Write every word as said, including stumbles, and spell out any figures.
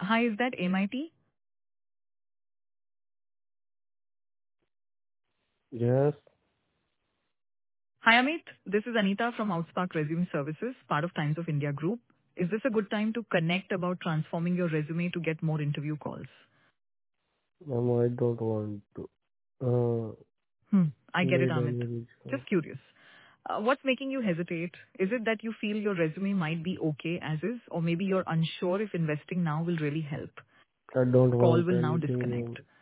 Hi, is that M I T? Yes. Hi, Amit. This is Anita from Outspark Resume Services, part of Times of India Group. Is this a good time to connect about transforming your resume to get more interview calls? Ma'am, I don't want to. Uh, Hmm. I get it, need Amit. any response. Just curious. Uh, what's making you hesitate? Is it that you feel your resume might be okay as is, or maybe you're unsure if investing now will really help? I don't Call want will now anything, disconnect. ma'am.